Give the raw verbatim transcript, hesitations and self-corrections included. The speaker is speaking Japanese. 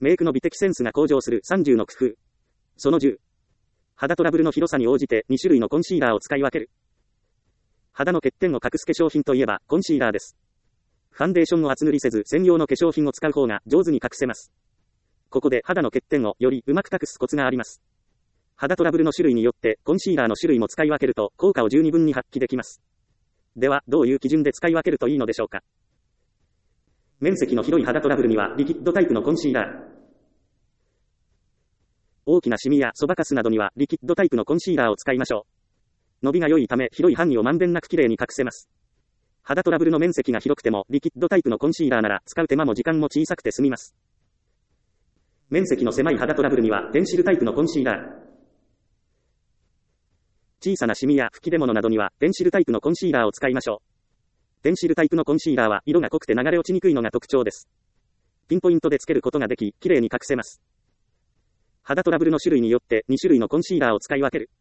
メイクの美的センスが向上するさんじゅうの工夫。そのじゅう。肌トラブルの広さに応じてに種類のコンシーラーを使い分ける。肌の欠点を隠す化粧品といえばコンシーラーです。ファンデーションを厚塗りせず専用の化粧品を使う方が上手に隠せます。ここで肌の欠点をよりうまく隠すコツがあります。肌トラブルの種類によってコンシーラーの種類も使い分けると効果を十二分に発揮できます。では、どういう基準で使い分けるといいのでしょうか。面積の広い肌トラブルにはリキッドタイプのコンシーラー。大きなシミやそばかすなどにはリキッドタイプのコンシーラーを使いましょう。伸びが良いため広い範囲をまんべんなくきれいに隠せます。肌トラブルの面積が広くてもリキッドタイプのコンシーラーなら使う手間も時間も小さくて済みます。面積の狭い肌トラブルにはペンシルタイプのコンシーラー。小さなシミや吹き出物などにはペンシルタイプのコンシーラーを使いましょう。ペンシルタイプのコンシーラーは色が濃くて流れ落ちにくいのが特徴です。ピンポイントでつけることができ、きれいに隠せます。肌トラブルの種類によってに種類のコンシーラーを使い分ける。